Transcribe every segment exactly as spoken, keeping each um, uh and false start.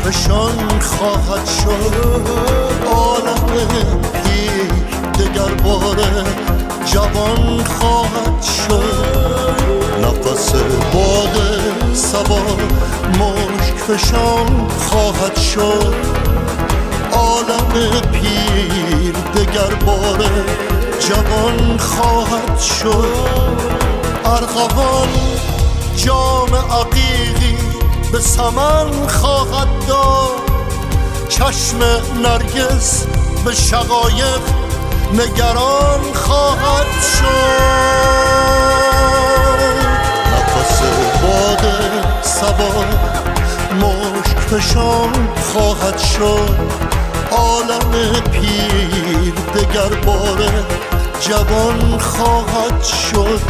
فشان خواهد شد. عالم پیر دگر باره جوان خواهد شد. نفس باد صبا مشک فشان خواهد شد. عالم پیر دگر باره جوان خواهد شد. ارغوان جام عقیقی به سمن خواهد داد. چشم نرگس به شقایق نگران خواهد شد. نفس باد صبا مشک فشان خواهد شد. عالم پیر دگر باره جوان خواهد شد.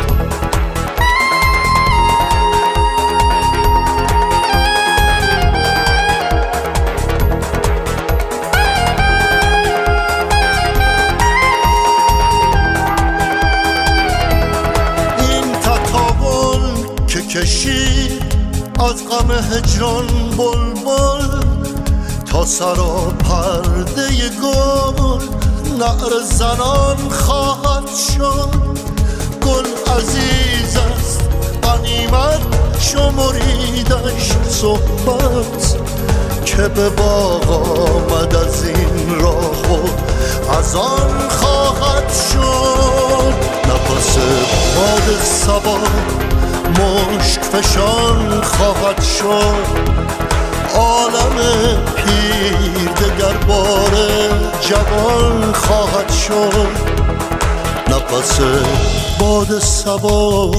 کشید از غم هجران بلبل تا سرا پرده گل نعره زنان خواهد شد. گل عزیز است غنیمت شمریدش صحبت که به باغ آمد از این راه و از آن خواهد شد. نفس باد صبا مشک فشان خواهد شد. عالم پیر دگر باره جوان خواهد شد. نفس باد صبا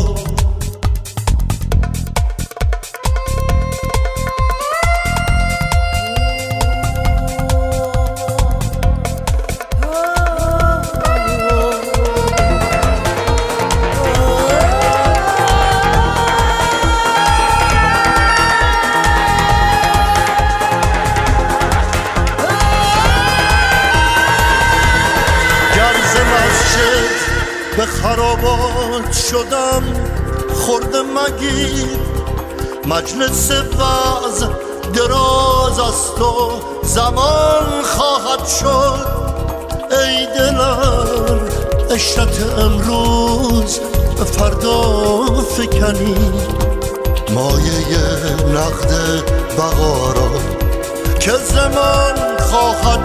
به خرابات شدم خورده مگیر. مجلس وعظ دراز است و زمان خواهد شد. ای دلم عشرت امروز به فردا فکنی. مایه نقد بقا را که زمان خواهد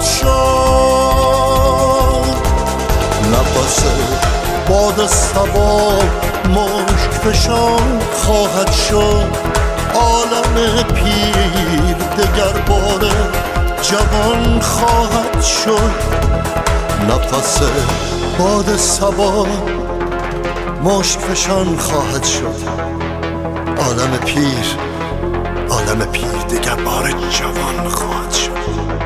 شد. نفس باد صبا مشک فشان خواهد شد. عالم پیر دگر باره جوان خواهد شد. نفس باد صبا مشک فشان خواهد شد. عالم پیر عالم پیر دگر باره جوان خواهد شد.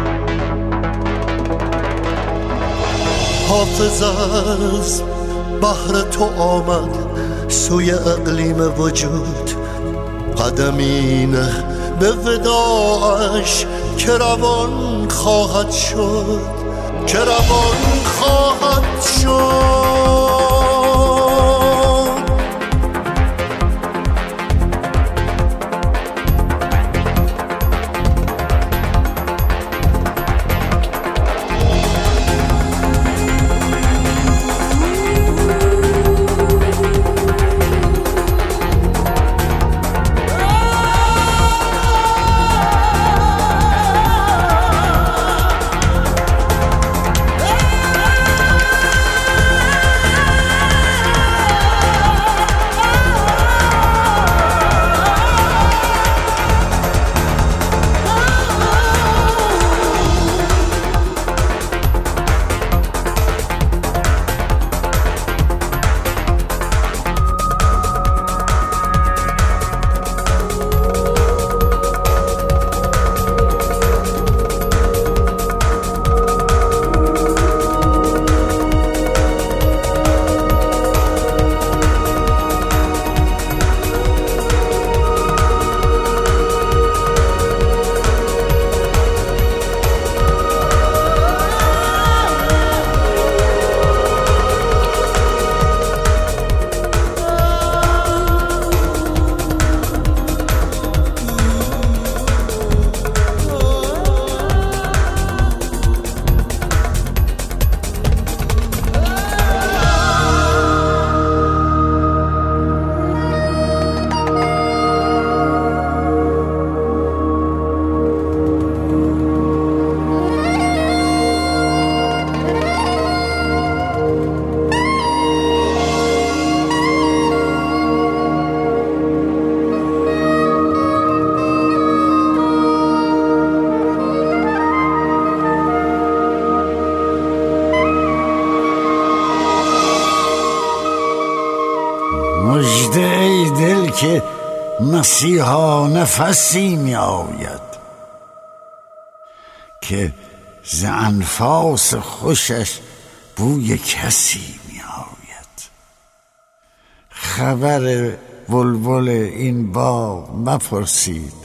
حافظ از بحر تو آمد سوی اقلیم وجود. قدمی نه به وداعش که روان خواهد شد. که روان خواهد شد. که مسیحا نفسی می آید که ز انفاس خوشش بوی کسی می آید. خبر بلبل این باغ مپرسید